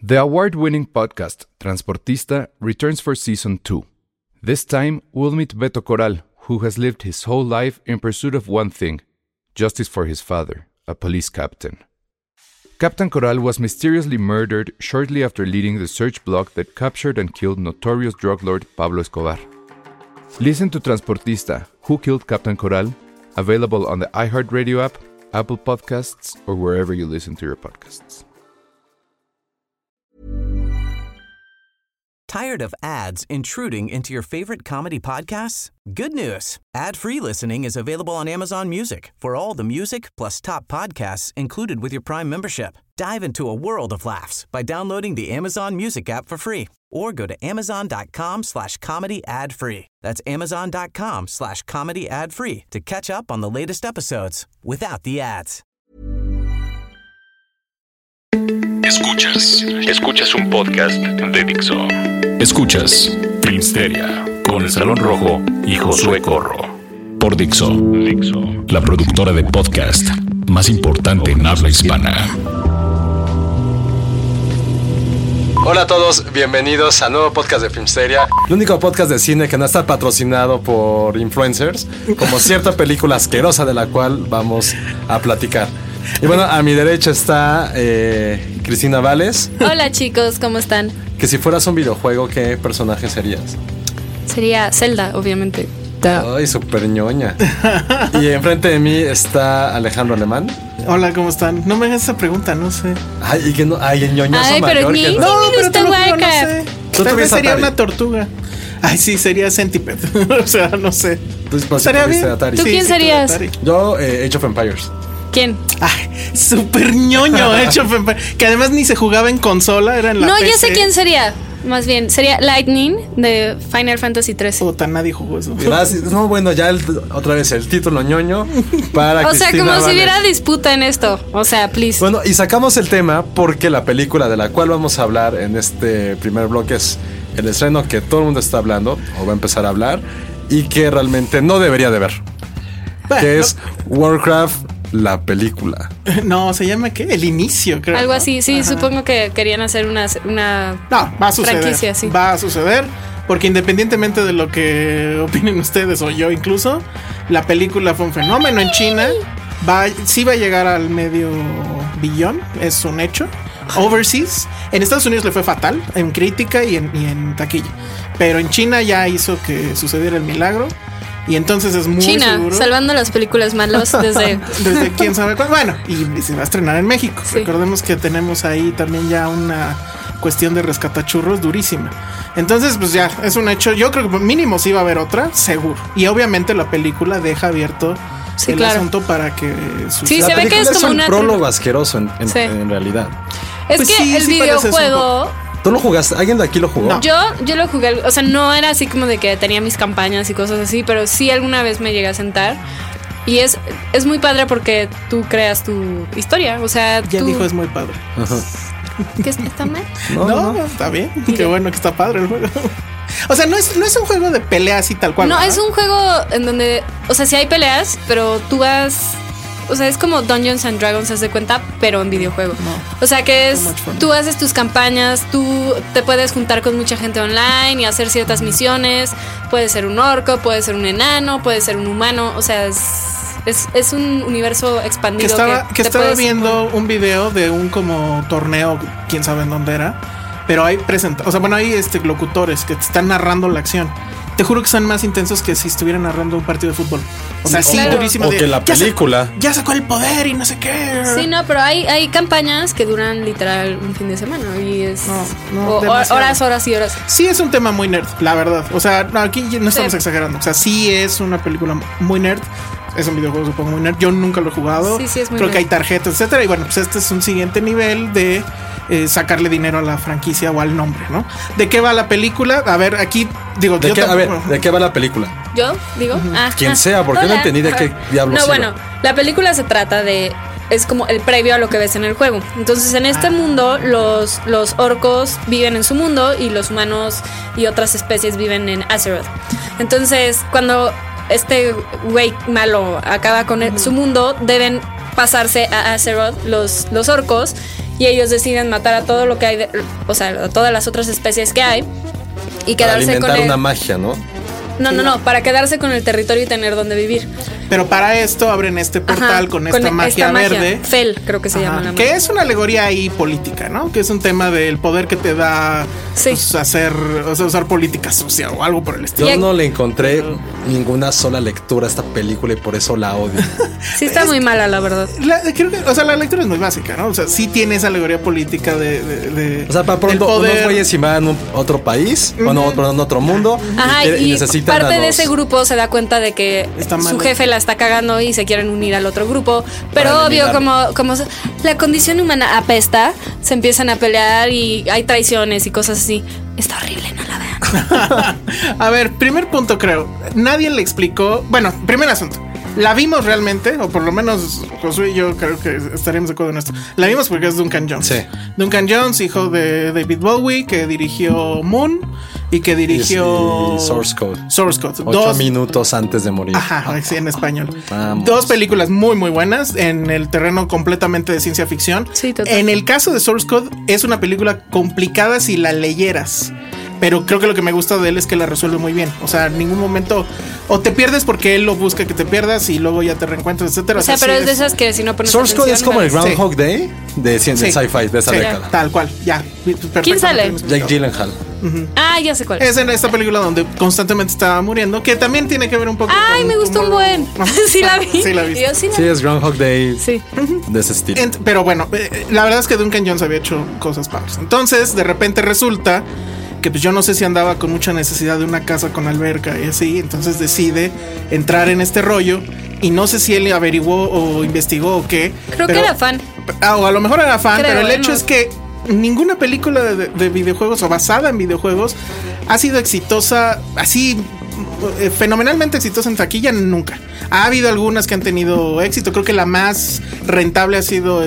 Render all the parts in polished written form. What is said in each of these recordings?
The award-winning podcast Transportista returns for Season 2. This time, we'll meet Beto Corral, who has lived his whole life in pursuit of one thing: justice for his father, a police captain. Captain Corral was mysteriously murdered shortly after leading the search block that captured and killed notorious drug lord Pablo Escobar. Listen to Transportista, Who Killed Captain Corral? Available on the iHeartRadio app, Apple Podcasts, or wherever you listen to your podcasts. Tired of ads intruding into your favorite comedy podcasts? Good news. Ad-free listening is available on Amazon Music for all the music plus top podcasts included with your Prime membership. Dive into a world of laughs by downloading the Amazon Music app for free or go to amazon.com/comedy ad-free. That's amazon.com/comedy ad-free to catch up on the latest episodes without the ads. Escuchas un podcast de Dixo. Escuchas Filmsteria con El Salón Rojo y Josué Corro. Por Dixo, la productora de podcast más importante en habla hispana. Hola a todos, bienvenidos a nuevo podcast de Filmsteria. El único podcast de cine que no está patrocinado por influencers, como cierta película asquerosa de la cual vamos a platicar. Y bueno, a mi derecha está Cristina Vales. Hola chicos, ¿cómo están? Que si fueras un videojuego, ¿qué personaje serías? Sería Zelda, obviamente. Ay, súper ñoña. Y enfrente de mí está Alejandro Alemán. Hola, ¿cómo están? No me hagas esa pregunta, no sé. Ay, y que no, ay, el ñoñazo ay, mayor. pero Que ni, no. pero te lo juro, no sé. Tal vez sería Atari? una tortuga. Ay, sí, sería Centipede. O sea, no sé. Entonces, pues, ¿Estaría tuviste bien? Atari. ¿Tú Sí, quién sí, serías? Atari. Yo, Age of Empires. ¿Quién? Ay, súper ñoño, hecho. Que además ni se jugaba en consola, era en la No, PC. ya sé quién sería. Más bien, sería Lightning de Final Fantasy 13. Puta, nadie jugó eso. Gracias. No, bueno, ya otra vez el título ñoño para O sea, Cristina como si Vales. hubiera disputa en esto. O sea, please. Bueno, y sacamos el tema porque la película de la cual vamos a hablar en este primer bloque es el estreno que todo el mundo está hablando, o va a empezar a hablar, y que realmente no debería de ver. Bueno, Que es Warcraft, la película. No, ¿se llama qué? El inicio, creo. Algo ¿no? así, sí, Ajá. supongo que querían hacer una No, va a suceder. franquicia, sí. Va a suceder. Porque independientemente de lo que opinen ustedes o yo incluso, la película fue un fenómeno en China. Sí va a llegar al medio billón, es un hecho. Overseas. En Estados Unidos le fue fatal en crítica y en taquilla. Pero en China ya hizo que sucediera el milagro. Y entonces es muy China, seguro. salvando las películas malas desde... Desde quién sabe cuándo. Bueno, y se va a estrenar en México. Sí. Recordemos que tenemos ahí también ya una cuestión de rescatachurros durísima. Entonces, pues ya, es un hecho. Yo creo que mínimo sí va a haber otra, seguro. Y obviamente la película deja abierto Sí, el claro. asunto para que suceda. Sí, La se ve que película es como un una... prólogo asqueroso Sí. en realidad. Es Pues que sí, el sí parece eso un videojuego... ¿Tú lo jugaste? ¿Alguien de aquí lo jugó? No. Yo lo jugué, o sea, no era así como de que tenía mis campañas y cosas así, pero sí alguna vez me llegué a sentar. Y es muy padre porque tú creas tu historia, o sea, Ya tú... dijo, es muy padre. Ajá. ¿Qué está mal? No, está bien. Qué bueno que está padre el juego. O sea, no es un juego de peleas y tal cual. No, ¿verdad? es un juego en donde, o sea, sí hay peleas, pero tú vas... O sea, es como Dungeons and Dragons, haz de cuenta, pero en videojuego. No. O sea, que es... Too much fun. Tú haces tus campañas, tú te puedes juntar con mucha gente online y hacer ciertas misiones. Puede ser un orco, puede ser un enano, puede ser un humano. O sea, es un universo expandido. Que te estaba puedes- viendo un video de un como torneo, quién sabe en dónde era, pero hay hay locutores que te están narrando la acción. Te juro que son más intensos que si estuvieran narrando un partido de fútbol. O sea, sí, Claro. durísimo. O que la película. Ya sacó el poder y no sé qué. Sí, no, pero hay campañas que duran literal un fin de semana y es... No, o demasiado. horas y horas. Sí es un tema muy nerd, la verdad. O sea, no, aquí no estamos Sí. exagerando. O sea, sí es una película muy nerd. Es un videojuego, supongo, muy nerd. Yo nunca lo he jugado. Sí, es muy Creo que nerd. hay tarjetas, etcétera. Y bueno, pues este es un siguiente nivel de sacarle dinero a la franquicia o al nombre, ¿no? ¿De qué va la película? A ver, aquí digo, ¿De yo qué, a ver, tampoco- ¿de qué va la película? ¿Yo? ¿Digo? Quien sea, porque no Hola. entendí de qué diablos No, iba. bueno, la película se trata de... Es como el previo a lo que ves en el juego. Entonces, en este mundo, los orcos viven en su mundo y los humanos y otras especies viven en Azeroth. Entonces, cuando este güey malo acaba con su mundo, deben pasarse a Azeroth los orcos y ellos deciden matar a todo lo que hay, o sea, a todas las otras especies que hay y quedarse alimentar con una magia, ¿no? No, para quedarse con el territorio y tener donde vivir. Pero para esto abren este portal con esta magia verde. Fel, creo que se llama la magia. Que es una alegoría ahí política, ¿no? Que es un tema del poder que te da pues, usar política sucia o algo por el estilo. Yo no le encontré ninguna sola lectura a esta película y por eso la odio. Sí está muy mala, la verdad. Creo que, o sea, la lectura es muy básica, ¿no? O sea, sí tiene esa alegoría política de o sea, para pronto unos güeyes invadan otro país, bueno, en otro mundo. Ajá, y necesitan parte de ese grupo se da cuenta de que su jefe la está cagando y se quieren unir al otro grupo. Pero obvio, como la condición humana apesta, se empiezan a pelear y hay traiciones y cosas así. Está horrible, no la vean. A ver, primer punto creo. Nadie le explicó. Bueno, primer asunto. La vimos realmente, o por lo menos Josué y yo creo que estaríamos de acuerdo en esto. La vimos porque es Duncan Jones. Sí. Duncan Jones, hijo de David Bowie, que dirigió Moon y que dirigió Source Code. 8 minutos antes de morir. Ajá, sí, en español. Vamos. 2 películas muy, muy buenas en el terreno completamente de ciencia ficción. Sí, total. En el caso de Source Code, es una película complicada si la leyeras. Pero creo que lo que me gusta de él es que la resuelve muy bien. O sea, en ningún momento o te pierdes porque él lo busca que te pierdas y luego ya te reencuentras, etcétera. O sea, pero es de esas que si no pones Source Code es como el Groundhog Day de sci-fi de esa sí, década. Tal cual, ya. Perfecto. ¿Quién sale? Jake Gyllenhaal. Ah, ya sé cuál es. Es en esta película donde constantemente estaba muriendo, que también tiene que ver un poco Ay, me gustó un buen. Sí la vi. Sí la vi. Sí, es Groundhog Day de ese estilo. Pero bueno, la verdad es que Duncan Jones había hecho cosas padres. Entonces, de repente resulta que pues yo no sé si andaba con mucha necesidad de una casa con alberca y así, entonces decide entrar en este rollo y no sé si él averiguó o investigó o qué. Creo que era fan. O a lo mejor era fan, Creo, pero el hecho es que ninguna película de videojuegos o basada en videojuegos ha sido exitosa, así fenomenalmente exitosa en taquilla, nunca. Ha habido algunas que han tenido éxito, creo que la más rentable ha sido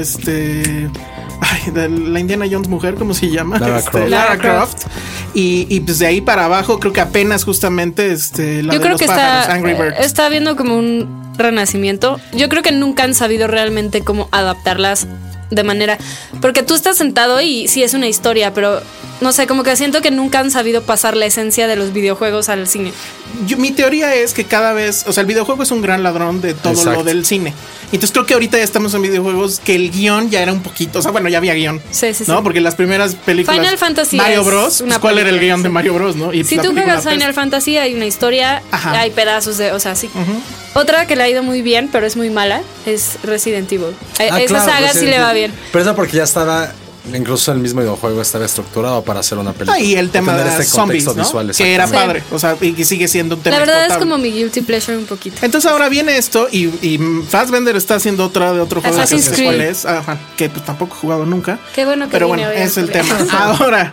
de la Indiana Jones mujer, ¿cómo se llama? Lara Croft. Y pues de ahí para abajo creo que apenas justamente la yo de creo los que pájaros, Angry Birds. está viendo como un renacimiento. Yo creo que nunca han sabido realmente cómo adaptarlas de manera, porque tú estás sentado y sí es una historia, pero no sé, como que siento que nunca han sabido pasar la esencia de los videojuegos al cine. Mi teoría es que cada vez, o sea, el videojuego es un gran ladrón de todo lo del cine. Entonces creo que ahorita ya estamos en videojuegos que el guión ya era un poquito, o sea, bueno, ya había guión. Sí. ¿No? Porque las primeras películas Final Fantasy Mario Bros, pues, ¿cuál era el guión de Mario Bros, no? Y si tú juegas Final Fantasy hay una historia, hay pedazos de, o sea, sí. Otra que le ha ido muy bien, pero es muy mala, es Resident Evil. Esa saga sí le va bien. Pero esa porque ya estaba, incluso el mismo videojuego estaba estructurado para hacer una película. Y el tema de zombies, ¿no? Visual, que era padre, o sea, y que sigue siendo un tema la verdad explotable. Es como mi guilty pleasure un poquito. Entonces ahora viene esto y Fassbender está haciendo otra de otro juego de Assassin's Creed. ¿Cuál es? Que pues, tampoco he jugado nunca. Qué bueno que pero vine bueno, hoy es el tema. Ahora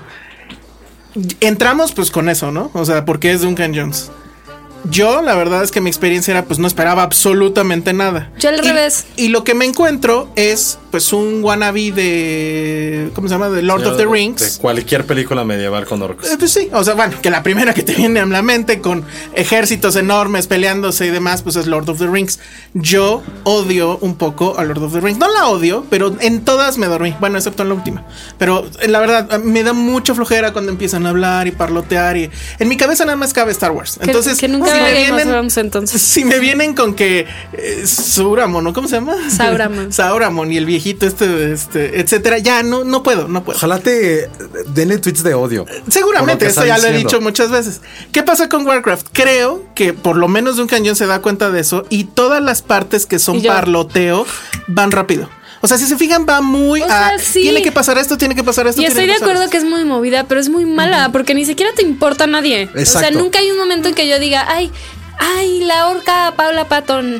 entramos pues con eso, ¿no? O sea, porque es Duncan Jones. Yo, la verdad es que mi experiencia era, pues no esperaba absolutamente nada. Yo al revés. Y lo que me encuentro es, pues, un wannabe de. ¿Cómo se llama? De Lord of the Rings. De cualquier película medieval con orcos. Pues sí, o sea, bueno, que la primera que te viene a la mente con ejércitos enormes peleándose y demás, pues es Lord of the Rings. Yo odio un poco a Lord of the Rings. No la odio, pero en todas me dormí. Bueno, excepto en la última. Pero la verdad, me da mucha flojera cuando empiezan a hablar y parlotear. Y en mi cabeza nada más cabe Star Wars. Entonces, que nunca entonces. Si me vienen con que Sauramon, ¿no? ¿Cómo se llama? Sauramon y el viejito etcétera, ya no puedo. Ojalá te denle tweets de odio. Seguramente, eso ya lo he dicho muchas veces. ¿Qué pasa con Warcraft? Creo que por lo menos Duncan Jones se da cuenta de eso y todas las partes que son parloteo van rápido. O sea, si se fijan, va muy sí. Tiene que pasar esto, tiene que pasar esto. Y estoy de acuerdo que es muy movida, pero es muy mala, porque ni siquiera te importa a nadie. Exacto. O sea, nunca hay un momento en que yo diga, ay, la orca Paula Patton.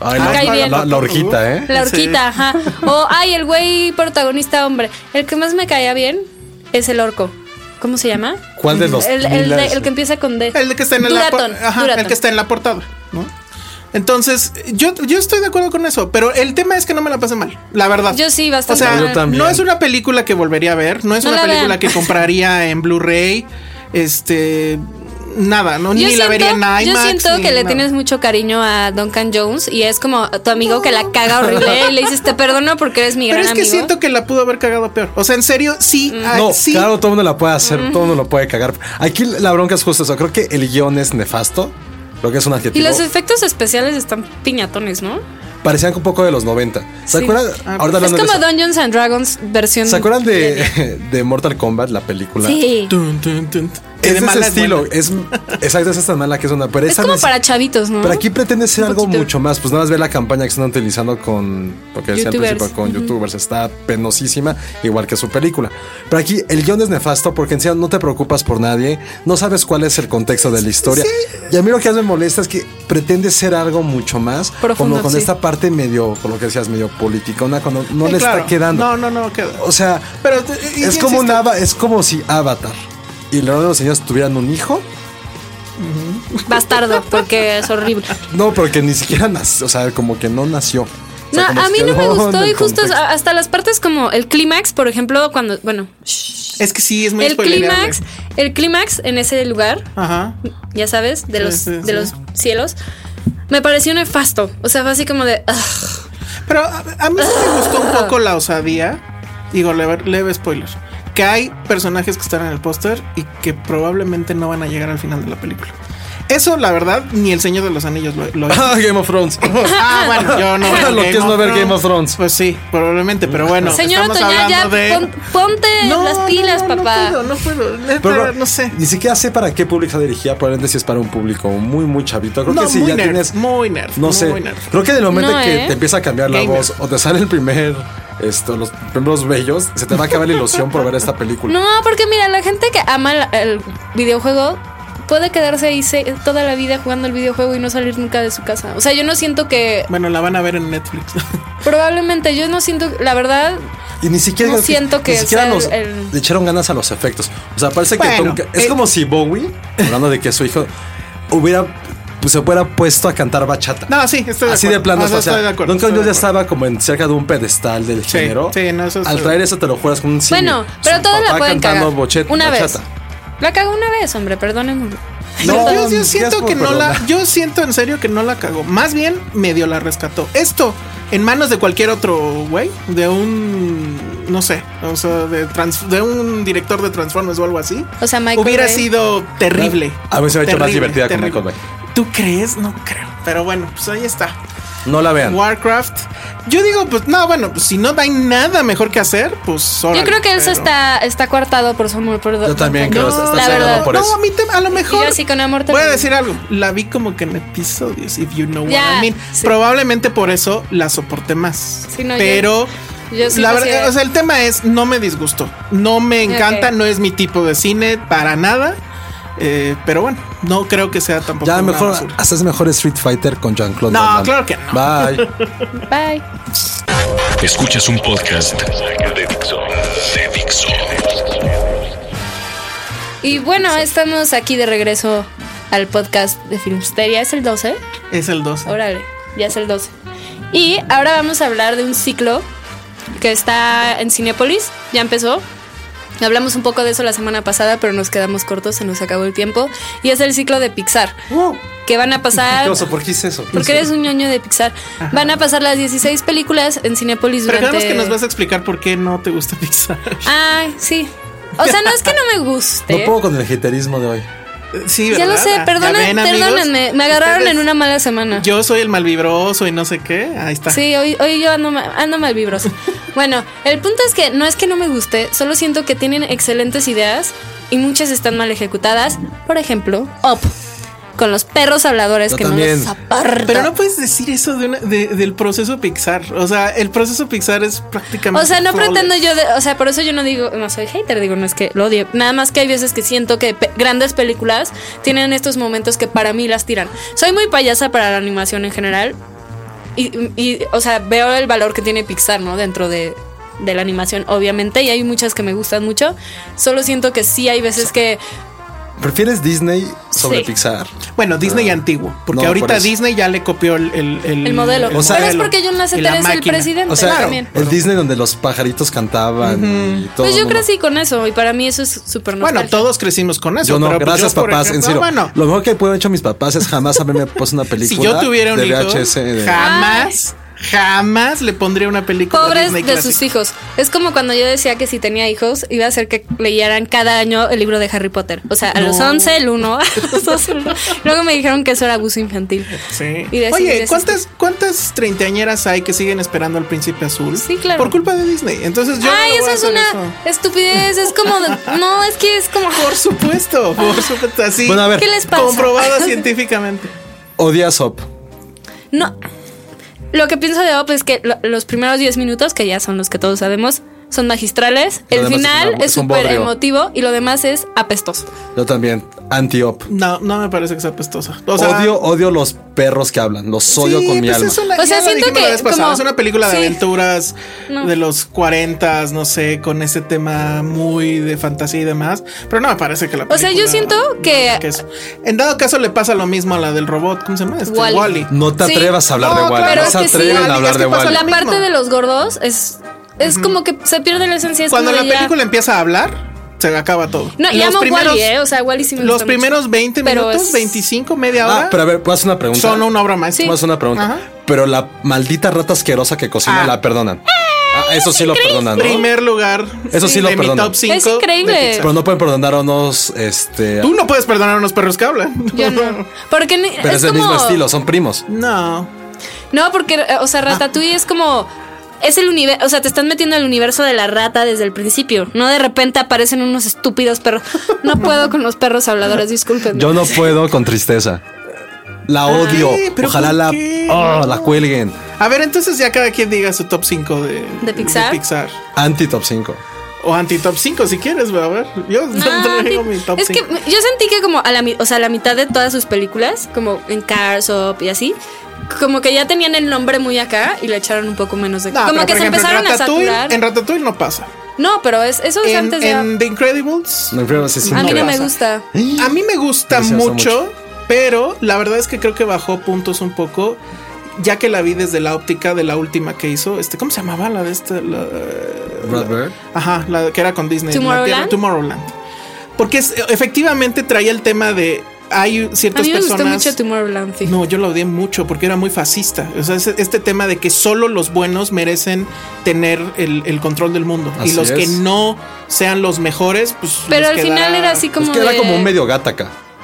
La horquita, ¿eh? La horquita, ajá. O, el güey protagonista hombre. El que más me caía bien es el orco. ¿Cómo se llama? ¿Cuál de los? El que empieza con D. El que está en Duraton. El que está en la portada, ¿no? Entonces, yo estoy de acuerdo con eso, pero el tema es que no me la pasé mal, la verdad. Yo sí, bastante. O sea, yo también. No es una película que volvería a ver, no es una película que compraría en Blu-ray, nada, ¿no? Ni la vería en IMAX. Yo siento que le tienes mucho cariño a Duncan Jones y es como tu amigo que la caga horrible y le dices, te perdono porque eres mi gran amigo. Pero es que siento que la pudo haber cagado peor. O sea, en serio, sí. No, sí. claro, todo el mundo la puede hacer, todo el mundo lo puede cagar. Aquí la bronca es justo eso. Creo que el guión es nefasto. Creo que es un adjetivo. Y los efectos especiales están piñatones, ¿no? Parecían un poco de los 90. ¿Se acuerdan? Es como Dungeons and Dragons versión. ¿Se acuerdan de Mortal Kombat, la película? Sí. Es de ese estilo. Exacto, es tan mala que es una. Pero es como para chavitos, ¿no? Pero aquí pretende ser algo mucho más. Pues nada más ver la campaña que están utilizando con. Porque decía al principio con youtubers. Está penosísima, igual que su película. Pero aquí el guión es nefasto porque en serio no te preocupas por nadie. No sabes cuál es el contexto de la historia. Sí. Y a mí lo que más me molesta es que pretende ser algo mucho más. Profundo, como con esta parte medio, con lo que decías, medio politicona, cuando no le está quedando. No queda. O sea, pero es como es como si Avatar y Leonardo de los Señores tuvieran un hijo. Bastardo, porque es horrible. No, porque ni siquiera nació, o sea, como que no nació. O sea, no, a mí no me gustó y justo hasta las partes como el clímax, por ejemplo, cuando, bueno, es que sí, es muy el clímax en ese lugar, ya sabes, de los cielos, me pareció nefasto, o sea, fue así como de... Pero a mí sí me gustó un poco la osadía, digo, leve spoiler, que hay personajes que están en el póster y que probablemente no van a llegar al final de la película. Eso, la verdad, ni el Señor de los Anillos lo Game of Thrones. Bueno, yo no veo lo que es no ver Game of Thrones. Pues sí, probablemente, pero bueno. Señor Otoña, ya ponte las pilas, papá. No puedo. Pero, no sé. Ni siquiera sé para qué público dirigía, probablemente si es para un público muy, muy chavito. Creo que si ya tienes... Muy nerd. No sé. Creo que en el momento que te empieza a cambiar la voz o te sale el primer... los primeros bellos, se te va a acabar la ilusión por ver esta película. No, porque mira, la gente que ama el videojuego puede quedarse ahí toda la vida jugando el videojuego y no salir nunca de su casa. O sea, yo no siento que... Bueno, la van a ver en Netflix. Probablemente, yo no siento, la verdad... Y ni siquiera, no siento que ni siquiera le echaron ganas a los efectos. O sea, parece que es como si Bowie, hablando de que su hijo se hubiera puesto a cantar bachata. No, sí, estoy de acuerdo. Así de plano. Estoy de acuerdo. Nunca yo ya estaba como cerca de un pedestal del género. Sí, no, eso al traer eso te lo juras con un cine. Bueno, pero todos la pueden cagar. Una bachata. Vez. La cagó una vez, hombre, perdónenme. No, yo siento que no la... Yo siento en serio que no la cagó. Más bien, medio la rescató. Esto, en manos de cualquier otro güey, de un... No sé, o sea, de un director de Transformers o algo así. O sea, Michael hubiera Bay. Sido terrible. A veces se ha hecho más divertida con Michael Bay. ¿Tú crees? No creo. Pero bueno, pues ahí está. No la vean. Warcraft. Yo digo, pues no, bueno, pues si no hay nada mejor que hacer, pues órale, yo creo que eso está coartado por su amor. Yo también creo que está cegado por eso. No, a lo mejor. Y yo así con amor voy a decir algo. La vi como que en episodios, if you know what I mean. Sí. Probablemente por eso la soporté más. Sí, no, pero yo sí la verdad, o sea, el tema es, no me disgustó. No me encanta, no es mi tipo de cine para nada. Pero bueno, no creo que sea tampoco. Ya mejor, haces mejor Street Fighter con Jean-Claude Van Damme. Claro que no. Bye. Bye. Escuchas un podcast de Dixo. Y bueno, estamos aquí de regreso al podcast de Filmsteria. ¿Es el 12? Es el 12. Órale, ya es el 12. Y ahora vamos a hablar de un ciclo que está en Cinépolis. Ya empezó. Hablamos un poco de eso la semana pasada, pero nos quedamos cortos, se nos acabó el tiempo. Y es el ciclo de Pixar. Que van a pasar... ¿Por qué hice eso? Porque eres un ñoño de Pixar. Ajá. Van a pasar las 16 películas en Cinépolis durante... Pero creemos que nos vas a explicar por qué no te gusta Pixar. Ay, sí. O sea, no es que no me guste. No puedo con el haterismo de hoy. Sí, ¿verdad? Ya lo sé, perdónenme, me agarraron en una mala semana. Yo soy el malvibroso y no sé qué. Ahí está. Sí, hoy yo ando malvibroso. Bueno, el punto es que no es que no me guste, solo siento que tienen excelentes ideas y muchas están mal ejecutadas. Por ejemplo, Up, con los perros habladores que también. No los apartan. Pero no puedes decir eso del proceso Pixar. O sea, el proceso Pixar es prácticamente... O sea, no pretendo yo... o sea, por eso yo no digo... No soy hater, digo, no es que lo odie. Nada más que hay veces que siento que grandes películas tienen estos momentos que para mí las tiran. Soy muy payasa para la animación en general. Y o sea, veo el valor que tiene Pixar, ¿no? Dentro de la animación, obviamente. Y hay muchas que me gustan mucho. Solo siento que sí hay veces que... ¿Prefieres Disney sobre Sí. Pixar. Bueno, Disney antiguo, porque No, ahorita por eso. Disney ya le copió el modelo. O sea, Pero es porque John Lasseter y la es el máquina. presidente O sea, también. el Disney donde los pajaritos cantaban y todo. Pues el yo mundo. crecí con eso y para mí eso es súper Bueno, nostálgico. todos crecimos con eso. Yo no, pero pues gracias yo, por papás, en ejemplo, serio. Bueno, Lo mejor que puedo haber hecho mis papás es jamás haberme puesto una película si yo tuviera un de hijo, VHS. jamás le pondría una película Pobres Disney de clásica. sus hijos. Es como cuando yo decía que si tenía hijos iba a hacer que leyeran cada año el libro de Harry Potter. O sea, a los 11 el 1, a los 12 el 1. Luego me dijeron que eso era abuso infantil. Sí. Y de- Oye, de- ¿cuántas treintañeras hay que siguen esperando al Príncipe Azul? Sí, claro. Por culpa de Disney. Entonces yo Ay, no voy eso a es hacer una eso. estupidez. Es como. No, es que es como. Por supuesto, así. Bueno, a ver. ¿Qué les pasa? Comprobado científicamente. Odias Up. No. Lo que pienso de Up es que los primeros 10 minutos, que ya son los que todos sabemos, son magistrales. Lo El demás final es es un súper bodrio. emotivo y lo demás es apestoso. Yo también. Anti-Up. No me parece que sea apestosa. O sea, Odio los perros que hablan. Los odio sí, con mi pues alma. es una, O sea, ya lo siento dijimos la que vez pasada, como- es una película de sí. aventuras No. de los 40, no sé, con ese tema muy de fantasía y demás. Pero no me parece que la O sea, yo película- siento que- eso. En dado caso le pasa lo mismo a la del robot. ¿Cómo se llama? Wall-E. Wall-E. No te Sí. atrevas a hablar No, de Wall-E. claro, No es se que sí. atreven Wall-E, a hablar es de que pasó Wall-E. La mismo. parte de los gordos es como que se pierde la esencia. Es Cuando como la de ya- película empieza a hablar, se acaba todo. No, y Los amo primeros- Wall-E, O sea, Wall-E sí me Los gusta primeros mucho. 20 Pero minutos, es- 25, media hora, Pero a ver, ¿puedo hacer una pregunta? son una obra maestra. Sí. Puedo hacer una pregunta. Ajá. Pero la maldita rata asquerosa que cocina Ah. la perdonan. Eso sí lo perdonan, ¿no? Primer lugar Eso sí lo de mi perdono. top 5. Es increíble. Pero no pueden perdonar a unos, Tú no puedes perdonar a unos perros que hablan. Yo no. Porque Pero es del como... mismo estilo, son primos. No. No, porque, o sea, Ratatouille es como... Es el universo, o sea, te están metiendo el universo de la rata desde el principio. No de repente aparecen unos estúpidos perros. No puedo con los perros habladores, disculpen. Yo no puedo con tristeza. La odio. ¿pero Ojalá por la, qué? la cuelguen. A ver, entonces ya cada quien diga su top 5 ¿De Pixar? Anti-top 5. O anti-top 5 si quieres, a ver. Yo No, digo mi top es 5. que yo sentí que como a la mitad de todas sus películas, como en Cars Up y así, como que ya tenían el nombre muy acá y le echaron un poco menos de... No, como pero, que por se ejemplo, empezaron a saturar. En Ratatouille no pasa. No, pero eso es antes de... En The Incredibles, No, pero sí, sí, A mí no me pasa. gusta. a mí me gusta Precioso mucho, pero la verdad es que creo que bajó puntos un poco, ya que la vi desde la óptica de la última que hizo. ¿Cómo se llamaba la de esta? Brad Bird. Ajá, la que era con Disney. Tomorrowland. La tierra- Tomorrowland. Porque efectivamente traía el tema de hay A ciertas mí me gustó personas. mucho Tomorrowland. Sí. No, yo lo odié mucho porque era muy fascista. O sea, este tema de que solo los buenos merecen tener el control del mundo. Así y los que es. no sean los mejores, pues. Pero les al final queda- era así como Es que era de- como un medio gataca.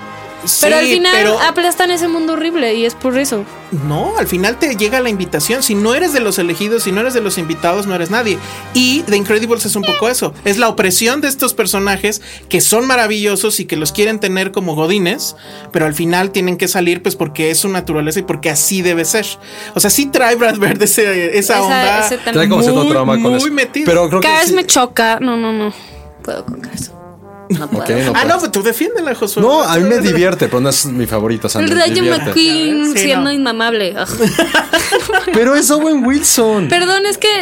Pero Sí, al final pero- aplastan ese mundo horrible y es por eso. No, al final te llega la invitación. Si no eres de los elegidos, si no eres de los invitados, no eres nadie. Y The Incredibles es un poco eso. Es la opresión de estos personajes que son maravillosos y que los quieren tener como godines, pero al final tienen que salir pues porque es su naturaleza y porque así debe ser. O sea, sí trae Brad Bird esa onda. ese también. Trae como cierto Muy, trauma con muy eso. metido. Pero creo que Cars sí. me choca. No puedo con Cars. No puedo. Ok, no, Ah, pues. no, pues tú defiéndela, Josué. No, a mí me divierte, pero no es mi favorito. O sea, El me Rayo divierte. McQueen Sí, siendo no. inmamable. Ugh. Pero es Owen Wilson. Perdón.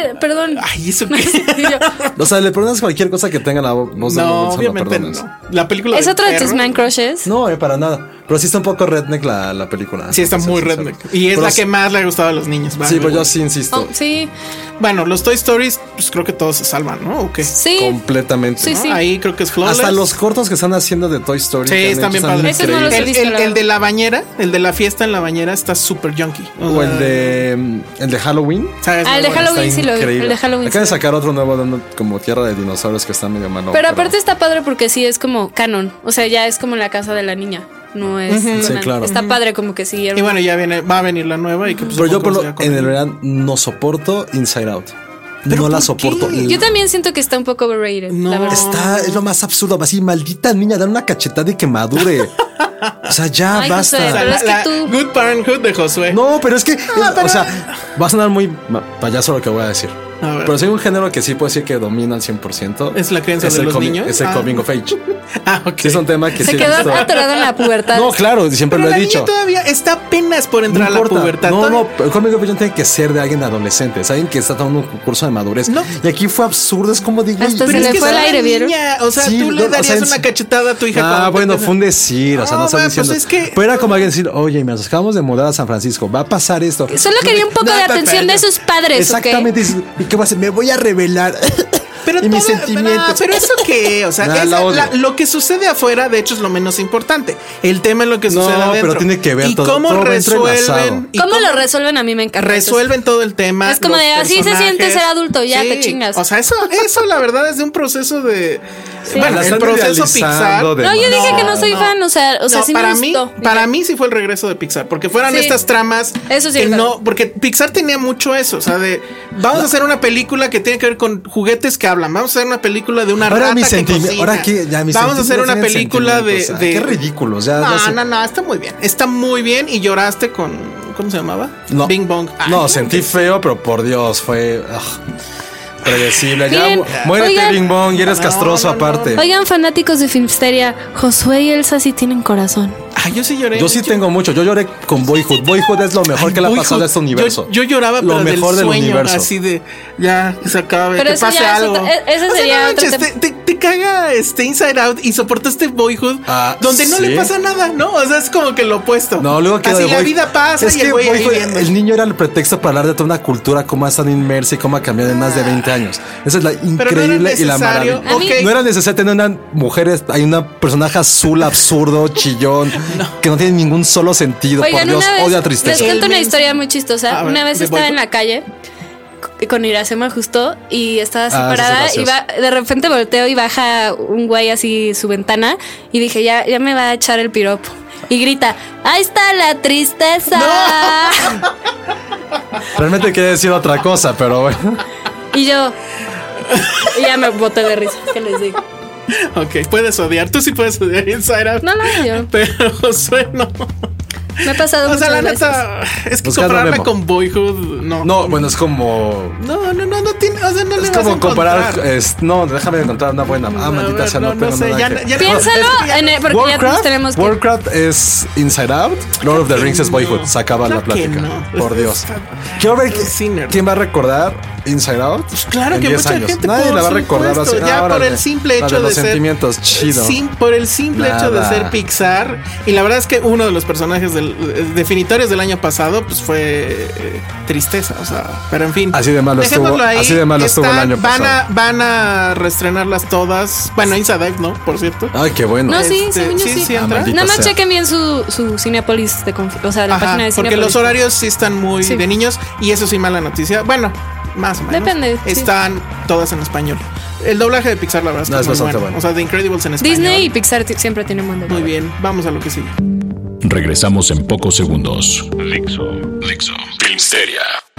Ay, ¿eso qué? O sea, le perdonas cualquier cosa que tenga la voz de Owen No, Wilson. obviamente perdonas. no. La película Es del otro de tus perro. man crushes. No, para nada. Pero sí está un poco redneck la película. Sí, está Para muy ser sincero. redneck. Y es Pero la que más le ha gustado a los niños. Sí, pues yo sí insisto. Oh, sí, Bueno, los Toy Stories, pues creo que todos se salvan, ¿no? ¿O qué? sí. Completamente. Sí, ¿no? sí. Ahí creo que es flawless. Hasta los cortos que están haciendo de Toy Story. Sí, que han están hecho bien padres. Esos no los he El, visto, el- la el verdad. de la bañera, el de la fiesta en la bañera está súper junky. O el de Halloween. Ah, el de Halloween sí lo vi. Increíble. El de Halloween. Acaban de sí. sacar otro nuevo dando como Tierra de Dinosaurios que está medio malo. Pero aparte está padre porque sí es como canon. O sea, ya es como la casa de la niña. No es. Sí, claro. Está padre como que siguieron. Y bueno, ya va a venir la nueva y que pues, Pero yo supongo que se va a en el convenir. verano no soporto Inside Out. ¿Pero No la por soporto. qué? Yo también siento que está un poco overrated. No. La verdad. Es lo más absurdo. Así, maldita niña, dale una cachetada y que madure. O sea, ya Ay, basta. Josué, pero es que tú- Good Parenthood de Josué. No, pero es que, pero- o sea, va a sonar muy payaso lo que voy a decir. A ver. Pero si hay un género que sí puedo decir que domina al 100%. Es la crianza de el los niños. Es el Ah. coming of age. Ah, ok. Sí, es un tema que Se sí he quedó visto. atorado en la pubertad. No, claro, siempre Pero lo he la dicho. niña todavía está apenas por entrar a la pubertad. No, el Coming of Age tiene que ser de alguien adolescente, es alguien que está tomando un curso de madurez. No. Y aquí fue absurdo, es como digo. Hasta se le fue el aire, ¿vieron? O sea, sí, tú le darías una cachetada a tu hija. Bueno, fue un decir, o sea, no estás diciendo. Pues es que... Pero era como alguien decir, oye, nos acabamos de mudar a San Francisco, va a pasar esto. Solo quería un poco de atención de sus padres. Exactamente. ¿Y qué va a hacer? Me voy a revelar. Pero y mis sentimientos. Pero eso qué, o sea, lo que sucede afuera, de hecho, es lo menos importante. El tema es lo que sucede adentro. Pero tiene que ver y todo. Cómo todo resuelven. ¿Cómo lo resuelven? A mí me encanta. Resuelven todo el tema. Es como de así se siente ser adulto, ya te chingas. O sea, eso la verdad es de un proceso de. Sí. Bueno, el proceso Pixar. No, yo dije que no soy fan, o sea, sí me gustó. Para mí sí fue el regreso de Pixar, porque fueran estas tramas. Eso sí. Que no, porque Pixar tenía mucho eso, o sea, de vamos a hacer una película que tiene que ver con juguetes que hablan, vamos a hacer una película de una rata que cocina. Ahora que ya vamos a hacer una película de qué ridículo, No, está muy bien y lloraste con ¿cómo se llamaba? No. Bing Bong. No, sentí feo, pero por Dios, fue predecible. Ya muérete, Bing Bong, y eres castroso aparte. Oigan, fanáticos de Filmsteria, Josué y Elsa sí tienen corazón. Yo sí lloré. Yo sí tengo mucho. Yo lloré con Boyhood. Boyhood es lo mejor que le ha pasado a este universo. Yo lloraba, pero lo mejor del sueño, del universo. así de ya que se acabe, pero que pase algo. Ese sería otro tema. Te caga Inside Out y soportaste Boyhood, donde no le pasa nada, ¿no? O sea, es como que lo opuesto. No, luego que así la vida pasa y el güey ahí viendo. El niño era el pretexto para hablar de toda una cultura, cómo están inmersa y cómo ha cambiado en más de 20 años. Esa es la increíble y la maravilla. No era necesario tener una mujer, hay una personaje azul absurdo, chillón, que no tiene ningún solo sentido. Oigan, por Dios, odia tristeza. Les cuento una historia muy chistosa. Una vez estaba en la calle con Iracema justo y estaba así parada y de repente volteo y baja un güey así su ventana y dije, ya me va a echar el piropo. Y grita, ahí está la tristeza. No. Realmente quería decir otra cosa, pero bueno. Y yo ya me boté de risa. ¿Qué les digo? Ok, puedes odiar. Tú sí puedes odiar Inside Out. No lo odio. Pero Josué no. Me ha pasado muchas veces. O sea, la neta, es que compararla con Boyhood, no. No, bueno, es como... No tiene, o sea, no le vas a encontrar. Es como comparar, no, déjame encontrar una buena. Maldita sea, no sé, piénsalo, porque Warcraft, ya tenemos que... Warcraft es Inside Out, Lord of the Rings es Boyhood, se acaba la plática. Por Dios. Quiero ver quién va a recordar Inside Out. Pues claro que mucha gente. Nadie la va a recordar así. Ya por el simple hecho de ser... sentimientos, chido. Por el simple hecho de ser Pixar. Y la verdad es que uno de los personajes definitorios del año pasado pues fue tristeza, o sea, pero en fin, así de malo estuvo, así de malo estuvo el año pasado. Van a reestrenarlas todas. Bueno, Inside Out, ¿no? Por cierto. Ay, qué bueno. No, sí entra. Nada más chequen bien su Cinépolis o sea, la página de Cinépolis. Porque los horarios sí están muy de niños y eso sí mala noticia. Bueno, más o menos. Depende. Están todas en español. El doblaje de Pixar, la verdad, es bastante bueno. O sea, The Incredibles en español. Disney y Pixar siempre tienen buen doblaje. Muy bien, vamos a lo que sigue. Regresamos en pocos segundos. Dixo. Filmsteria.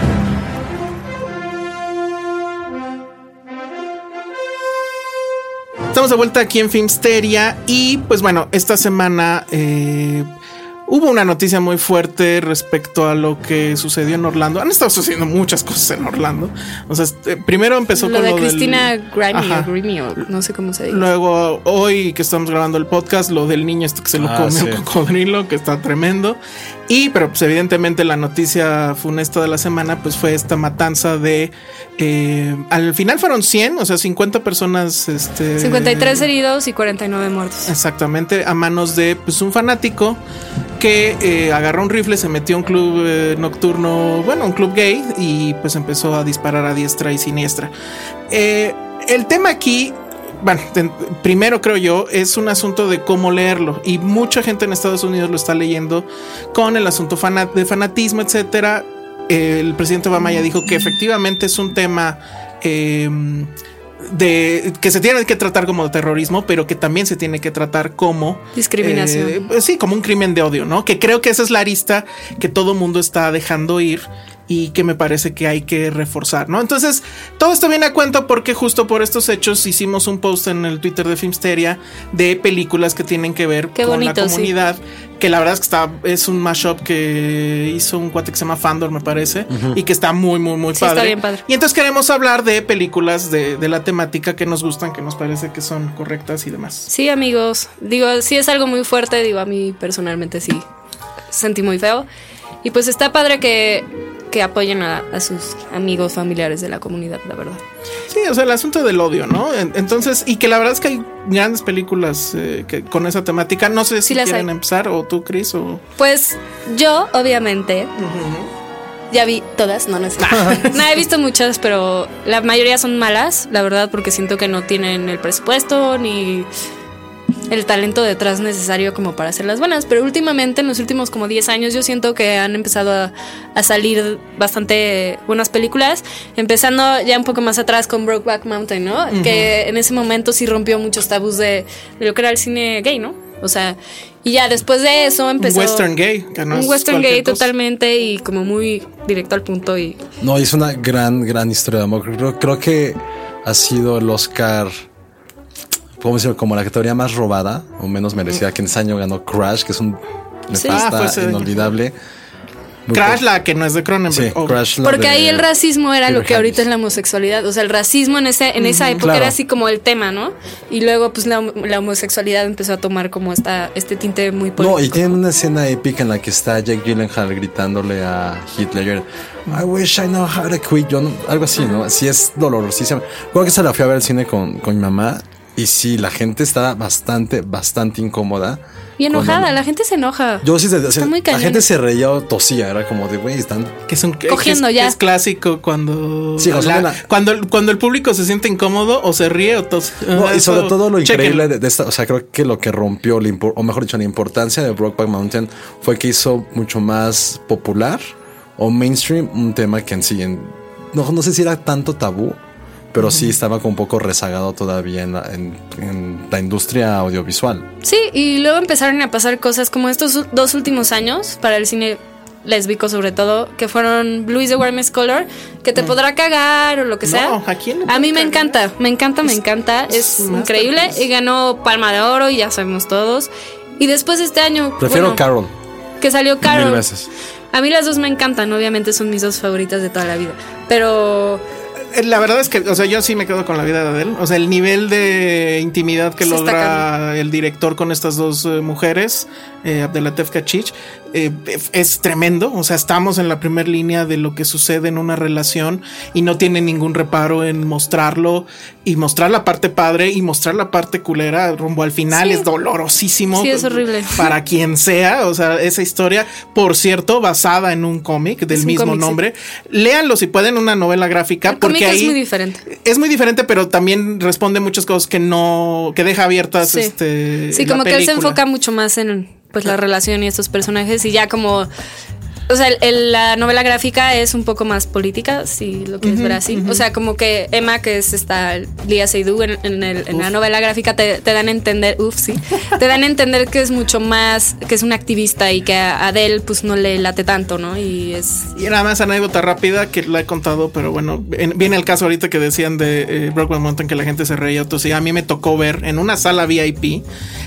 Estamos de vuelta aquí en Filmsteria y pues bueno, esta semana hubo una noticia muy fuerte respecto a lo que sucedió en Orlando. Han estado sucediendo muchas cosas en Orlando. O sea, primero empezó con lo de Cristina Grimmie o no sé cómo se dice. Luego, hoy que estamos grabando el podcast, lo del niño que se lo comió un cocodrilo, que está tremendo. Pero pues evidentemente la noticia funesta de la semana pues fue esta matanza de... al final fueron 100, o sea, 50 personas... 53 heridos y 49 muertos. Exactamente, a manos de pues un fanático que agarró un rifle, se metió a un club nocturno, bueno, un club gay, y pues empezó a disparar a diestra y siniestra. El tema aquí... Bueno, primero creo yo es un asunto de cómo leerlo y mucha gente en Estados Unidos lo está leyendo con el asunto de fanatismo, etcétera. El presidente Obama ya dijo que efectivamente es un tema que se tiene que tratar como terrorismo, pero que también se tiene que tratar como discriminación. Sí, como un crimen de odio, ¿no? Que creo que esa es la arista que todo mundo está dejando ir y que me parece que hay que reforzar, ¿no? Entonces, todo esto viene a cuento porque justo por estos hechos hicimos un post en el Twitter de Filmsteria de películas que tienen que ver con la comunidad, que la verdad es que es un mashup que hizo un cuate que se llama Fandor, me parece, y que está muy padre. Está bien padre. Y entonces queremos hablar de películas de la temática que nos gustan, que nos parece que son correctas y demás. Sí, amigos, digo, sí es algo muy fuerte, digo, a mí personalmente sí sentí muy feo. Y pues está padre que apoyen a sus amigos, familiares de la comunidad, la verdad. Sí, o sea, el asunto del odio, ¿no? Entonces, y que la verdad es que hay grandes películas que con esa temática. No sé si quieren empezar, o tú, Chris, o... Pues yo, obviamente, ya vi todas, no sé. No, he visto muchas, pero la mayoría son malas, la verdad, porque siento que no tienen el presupuesto ni el talento detrás necesario como para hacerlas buenas. Pero últimamente, en los últimos como 10 años, yo siento que han empezado a salir bastante buenas películas, empezando ya un poco más atrás con Brokeback Mountain, ¿no? Que en ese momento sí rompió muchos tabús de lo que era el cine gay, ¿no? O sea, y ya después de eso empezó... Un western gay. Un western gay totalmente, y como muy directo al punto. Y no, es una gran historia de amor. Creo que ha sido el Oscar, podemos decir, como la categoría más robada o menos merecida, que en ese año ganó Crash, que es un nefasta, inolvidable. Crash, la que no es de Cronenberg. Sí, Crash, porque ahí el racismo era lo que ahorita es la homosexualidad. O sea, el racismo en esa época era así como el tema, ¿no? Y luego pues la homosexualidad empezó a tomar como este tinte muy político. No, y tienen una escena épica en la que está Jake Gyllenhaal gritándole a Heath Ledger, I wish I know how to quit. Algo así, ¿no? Sí, es dolorosísimo. Creo que se la fui a ver al cine con mi mamá. Y sí, la gente está bastante incómoda. Y enojada, la gente se enoja. Yo sí, está muy cañón. La gente se reía o tosía, era como de, güey, están cogiendo ya. Es clásico cuando sí, cuando el público se siente incómodo o se ríe o tose. No, y sobre todo lo increíble de esta, o sea, creo que lo que rompió, o mejor dicho, la importancia de Brokeback Mountain fue que hizo mucho más popular o mainstream un tema que en sí, no sé si era tanto tabú, pero sí estaba como un poco rezagado todavía en la industria audiovisual. Sí, y luego empezaron a pasar cosas como estos 2 últimos años para el cine lésbico, sobre todo, que fueron Blue is the Warmest Color, que te podrá cagar o lo que sea. A mí me encanta, es increíble, y ganó Palma de Oro y ya sabemos todos. Y después este año prefiero Carol, que salió Carol 1000 veces. A mí las dos me encantan, obviamente son mis 2 favoritas de toda la vida, pero la verdad es que, o sea, yo sí me quedo con la vida de Adele. O sea, el nivel de intimidad que logra el director con estas 2 mujeres, Abdelatif Kechiche, es tremendo. O sea, estamos en la primera línea de lo que sucede en una relación y no tiene ningún reparo en mostrarlo y mostrar la parte padre y mostrar la parte culera rumbo al final. Sí. Es dolorosísimo. Sí, es horrible. Para quien sea. O sea, esa historia, por cierto, basada en un cómic del mismo nombre. Sí. Léanlo si pueden, una novela gráfica. El porque ahí es muy diferente. Es muy diferente, pero también responde muchas cosas que deja abiertas. Sí, sí, como que él se enfoca mucho más en pues la relación y estos personajes, y ya como, o sea, la novela gráfica es un poco más política, si lo quieres ver así. O sea, como que Emma, que es esta Lea Seydoux en la novela gráfica, te dan a entender, te dan a entender que es mucho más, que es una activista, y que a Adele pues no le late tanto, ¿no? Y nada más anécdota rápida que la he contado, pero bueno, viene el caso ahorita que decían de Brokeback Mountain, que la gente se reía. Entonces, a mí me tocó ver en una sala VIP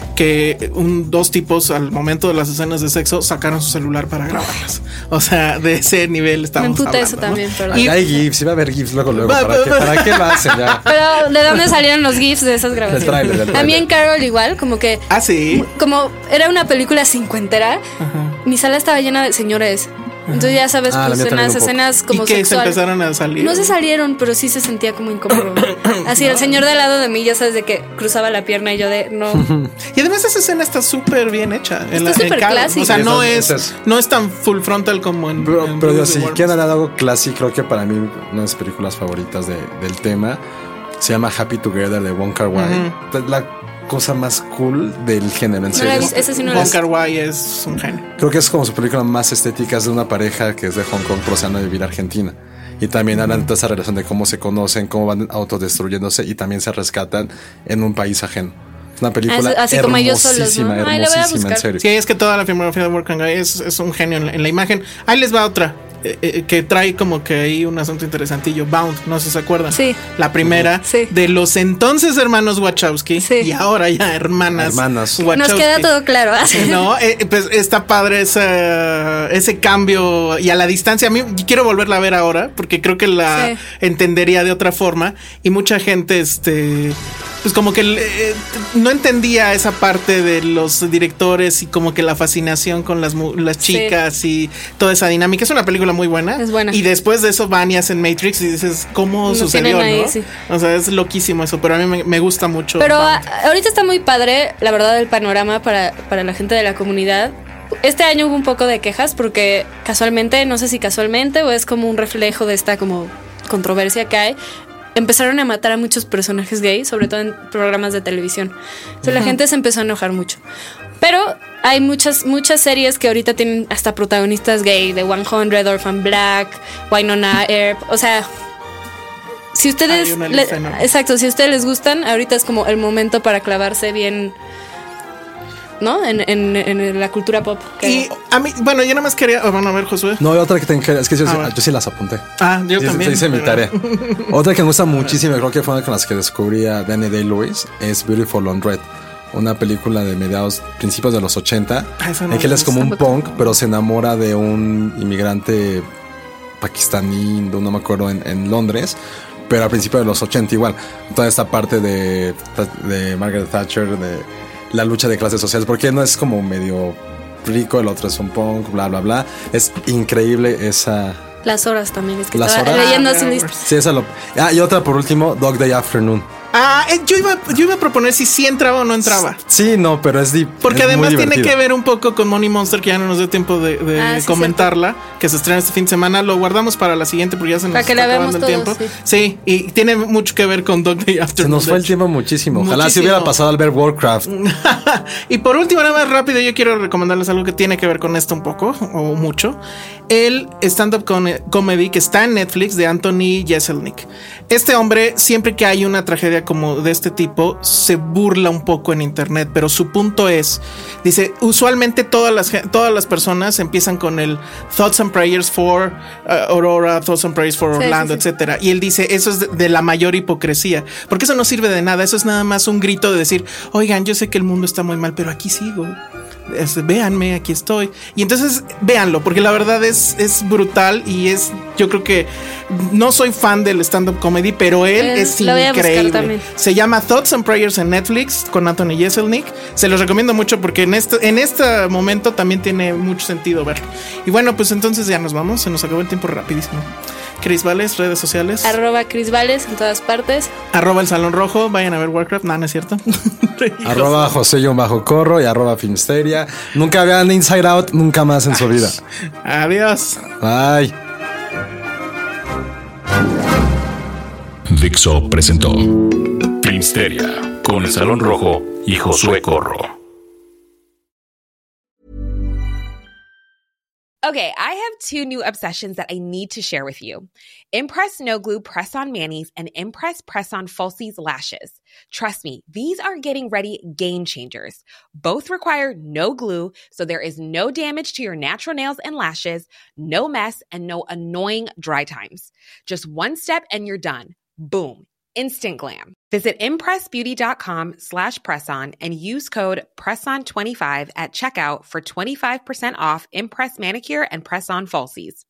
que 2 tipos al momento de las escenas de sexo sacaron su celular para grabarlas. O sea, de ese nivel estábamos hablando. Me emputa eso también, pero... Hay GIFs, iba a haber GIFs luego. ¿Para qué lo hacen ya? Pero, ¿de dónde salieron los GIFs de esas grabaciones? Del trailer. A mí en Carol igual, como que... Ah, sí. Como era una película cincuentera, mi sala estaba llena de señores. Entonces ya sabes, pues en las escenas como ¿y que sexual, se empezaron a salir? No se salieron, pero sí se sentía como incómodo. Así el señor de al lado de mí, ya sabes, de que cruzaba la pierna y yo de no. Y además esa escena está súper bien hecha. Está súper clásica. O sea, no es tan full frontal como en... Pero yo sí, quiero dar algo clásico. Creo que para mí una de mis películas favoritas del tema se llama Happy Together, de Wong Kar-wai. La cosa más cool del género, en serio. Wong Kar-wai es un genio. Creo que es como su película más estética, es de una pareja que es de Hong Kong pero se van a vivir a Argentina. Y también hablan de toda esa relación de cómo se conocen, cómo van autodestruyéndose y también se rescatan en un país ajeno. Es una película así como ellos solos, ¿no? Hermosísima, en serio. Sí, es que toda la filmografía de Wong Kar-wai es un genio en la imagen. Ahí les va otra. Que trae como que ahí un asunto interesantillo. Bound, no sé si se acuerdan. Sí. La primera de los entonces hermanos Wachowski y ahora ya hermanas Wachowski. Nos queda todo claro. No, pues está padre ese cambio y a la distancia. A mí quiero volverla a ver ahora porque creo que la entendería de otra forma y mucha gente pues como que no entendía esa parte de los directores y como que la fascinación con las chicas y toda esa dinámica. Es una película muy buena. Es buena. Y después de eso van y hacen Matrix y dices, ¿cómo sucedió, ahí, no? Sí. O sea, es loquísimo eso, pero a mí me gusta mucho. Pero ahorita está muy padre, la verdad, el panorama para la gente de la comunidad. Este año hubo un poco de quejas porque casualmente, no sé si casualmente o es como un reflejo de esta como controversia que hay, empezaron a matar a muchos personajes gay, sobre todo en programas de televisión. Entonces la gente se empezó a enojar mucho. Pero hay muchas series que ahorita tienen hasta protagonistas gay, The 100, Orphan Black, Wynonna Earp. O sea, si ustedes si ustedes les gustan, ahorita es como el momento para clavarse bien, ¿no? En la cultura pop. Y a mí, bueno, yo nada más quería... a ver, Josué. No, hay otra que es que yo sí las apunté. Yo también. Hice mi tarea. Otra que me gusta muchísimo, creo que fue una de las que descubrí a Danny Day-Lewis, es Beautiful on Red. Una película de principios de los 80, en que él es como un punk, pero se enamora de un inmigrante pakistaní, no me acuerdo, en Londres, pero a principios de los 80 igual. Toda esta parte de Margaret Thatcher, de la lucha de clases sociales, porque no es como medio rico, el otro es un punk, bla, bla, bla. Es increíble esa... Las horas también, es que estaba leyendo así lista. Sí, esa y otra por último, Dog Day Afternoon. Yo iba a proponer si entraba o no entraba. Sí, no, pero porque es además muy tiene que ver un poco con Money Monster, que ya no nos dio tiempo de comentarla, que se estrena este fin de semana. Lo guardamos para la siguiente porque ya se nos está acabando el tiempo. Sí, y tiene mucho que ver con Dog Day Afternoon. Se nos fue el tiempo muchísimo. Ojalá se hubiera pasado al ver Warcraft. Y por último, nada más rápido, yo quiero recomendarles algo que tiene que ver con esto un poco o mucho. El stand-up comedy que está en Netflix de Anthony Jeselnik. Este hombre, siempre que hay una tragedia como de este tipo, se burla un poco en internet, pero su punto es, dice, usualmente todas las personas empiezan con el Thoughts and Prayers for Aurora, Thoughts and Prayers for Orlando, etcétera. Y él dice, eso es de la mayor hipocresía, porque eso no sirve de nada, eso es nada más un grito de decir, oigan, yo sé que el mundo está muy mal, pero aquí sigo. Véanme, aquí estoy. Y entonces véanlo, porque la verdad es brutal. Y yo creo que no soy fan del stand-up comedy, pero él es increíble. Se llama Thoughts and Prayers en Netflix con Anthony Jeselnik. Se los recomiendo mucho porque en este momento también tiene mucho sentido verlo. Y bueno, pues entonces ya nos vamos. Se nos acabó el tiempo rapidísimo. Cris Vales, redes sociales. @Cris Vales en todas partes. @El Salón Rojo. Vayan a ver Warcraft. No es cierto. @José_Corro y @Filmsteria. Nunca vean Inside Out, nunca más en su vida. Adiós. Bye. Dixo presentó Filmsteria con El Salón Rojo y Josué Corro. Okay, I have two new obsessions that I need to share with you. Impress No Glue Press-On Manis and Impress Press-On Falsies Lashes. Trust me, these are getting ready game changers. Both require no glue, so there is no damage to your natural nails and lashes, no mess, and no annoying dry times. Just one step and you're done. Boom. Instant glam. Visit impressbeauty.com/presson and use code PRESSON25 at checkout for 25% off Impress Manicure and Press-On Falsies.